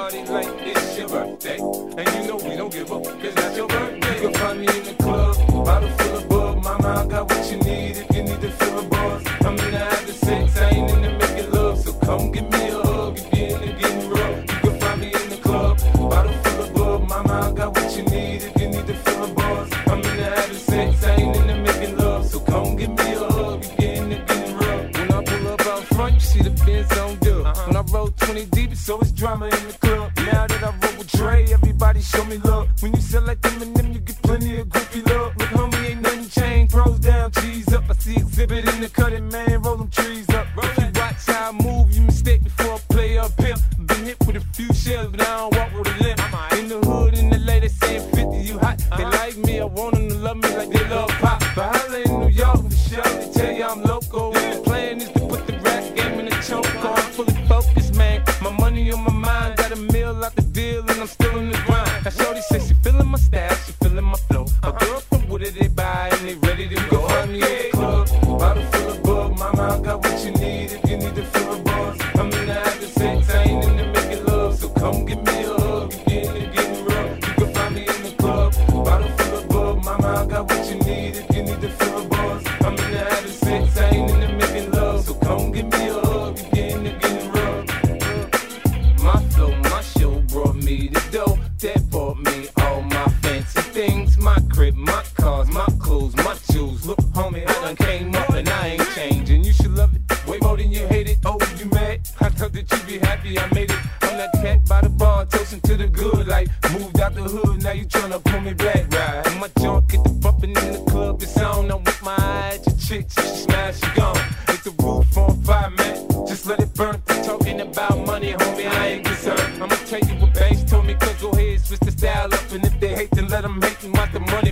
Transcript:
party like it's your birthday. And you know we don't give up, cause that's your birthday. You can find me in the club, bottle full of bug. Mama, I got what you need if you need to fill a buzz. I'm in the having sex, I ain't in the making love. So come give me a hug if you're in the getting rough. You can find me in the club, bottle full of bug. Mama, I got what you need if you need to fill a buzz. I'm in the having sex, I ain't in the making love. So come give me a hug if you're in the getting rough. When I pull up out front, you see the Benz on dub. When I roll 20 deep, it's always drama in the club. Now that I roll with Dre, everybody show me love. When you sell like Eminem, you get plenty of groupie love. Look, homie, ain't nothing changed. Pros down, cheese up. I see exhibit in the cutting, man. Roll them trees up. If you watch how I move, you mistake before I play up here. Been hit with a few shells, but I don't walk with a limp. In the hood, in the lady saying 50, you hot. They like me, I want them to love me like they love pop. But holla in New York, for sure, they tell you I'm local. The plan is to put the rap game in the choke. I'm fully focused, man. My money on my mind, got a meal out the deal, and I'm still in the grind. Now shorty says she feeling my style, she feeling my flow. A girl from Wooded, they buy and they ready to go. Find me in the club, bottle full of bug. Mama, I got what you need if you need to fill a buzz. I'm in the having sex, I ain't in the making love. So come give me a hug if you're in the getting rough. You can find me in the club, bottle full of bug. Mama, I got what you need if you need to fill a buzz. I'm in the having sex, I ain't in the making love. So come give me a hug if you're in the getting rough. My flow, my show brought me the dough that bought me all my fancy things. My crib, my cars, my clothes, my shoes. Look, homie, I done came up and I ain't changing. You should love it way more than you hate it. Oh, you mad? I thought that you'd be happy I made it. I'm that cat by the bar, toasting to the good life. Moved out the hood, now you tryna pull me back, right? And my junk get the bumping in the club, it's on. I'm with my eye at your chick, she smash, she gone. Hit the roof on fire, man. Just let it burn. Talking about money, homie, I ain't concerned. I'ma tell you what Banks told me, cause go ahead, switch the style up. And if they hate, then let them hate and watch the money